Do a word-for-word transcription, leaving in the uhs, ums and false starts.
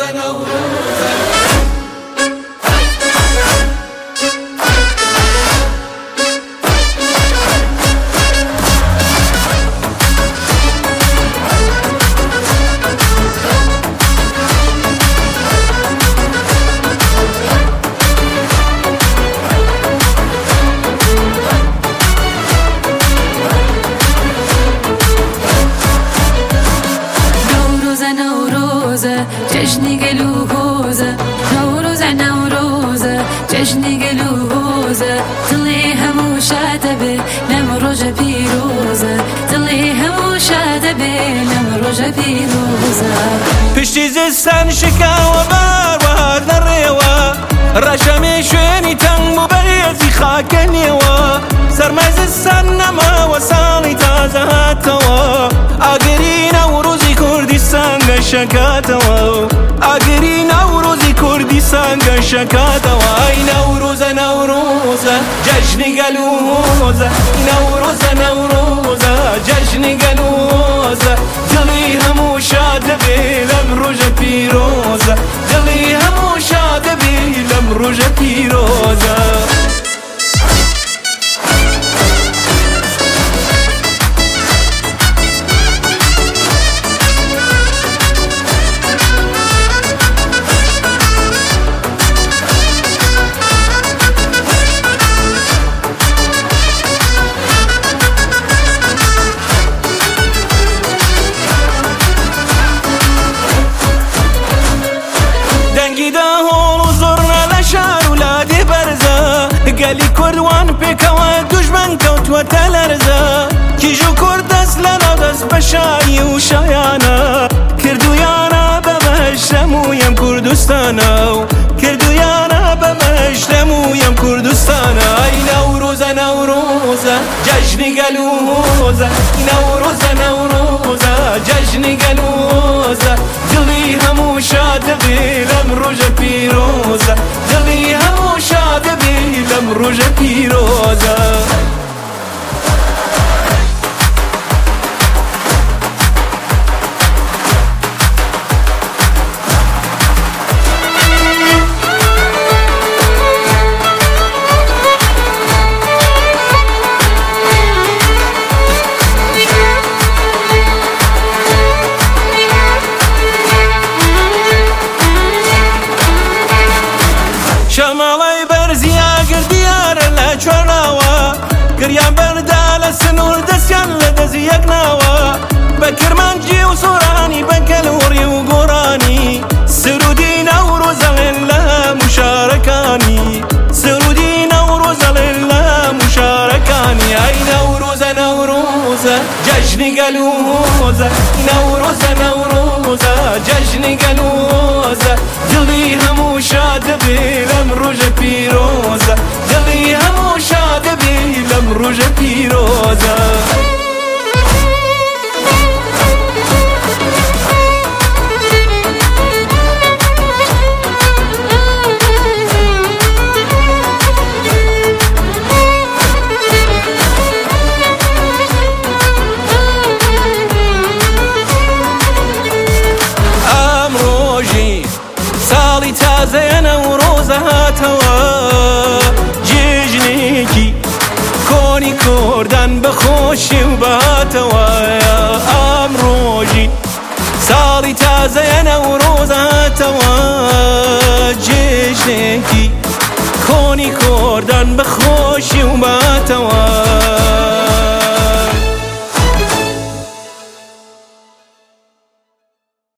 نوروزە جشنی گلوزه نوروزه نوروزه جشنی گلوزه دلی همو شاده به لم روز پیروزه دلی همو شاده به لم روز پیروزه پشتی زستان شکا و بار نڕێوە ڕەشەمێ شوێنی تەنگ و بەهێزی خاکەنیەوە سەرمای زستان نەماوە ساڵی تازە هاتەوە ئاگری نەوروزی کوردستان گەشەکاتەوە ئاگری نەوروزی کوردستان گەشەکاتەوە ئەی نەوروزە نەوروزە جەژنی گەلووزە نەوروزە نەوروزە جەژنی گەلووزە دڵی هەموو شاد دەبێ لەم ڕۆژە پیرۆزە دڵی هەموو شاد دەبێ لەم ڕۆژە پیرۆزە گەلی کوردوان پێکەوە دوژمن کەوتووەتە لەرزە کیژ و کوورد دەست لەناو دەست بە شایی و شایانە کردویانە بەمەش لەموویەم کوردستانە و کردویانە بەمەش لەموویەم کوردستانە ئەی نەوروزە نەوروزە جەژنی گەلووزە نەوروزە نەوروزە جەژنی گەلووزە دڵی هەموو شاد دەبێ لەم ڕۆژە پیرۆزە دڵی هەموو شاد دەبێ لەم ڕۆژە پیرۆزە شەماڵەی بەرزیا گردیارە لە چۆناوە گریان بەردا لە سنوور دەستیان لە دەزی یەک ناوە بە کرمانجی و سۆرانی بە گەلوڕی و گۆڕانی سرودی نەوروزەڵێن لە موشارەکانی سرودی نەوروزەڵێن لە موشارەکانی ئەی نەوروزە نەوروزە جەژنی گەلووزە نەوروزە نەوروزە جەژنی گەلووزە دڵی هەموو شاد دەبێ لەم ڕۆژە پیرۆزە دڵی هەموو شاد دەبێ لەم ڕۆژە پیرۆزە تازەیە نەورۆزە هاتەوە جێژنێکی کۆنی کوردان بەخۆشی و بەهاتەوە ئەم ڕۆژی ساڵی تازەیە نەورۆزە هاتەوە جێژنێکی کۆنی کوردان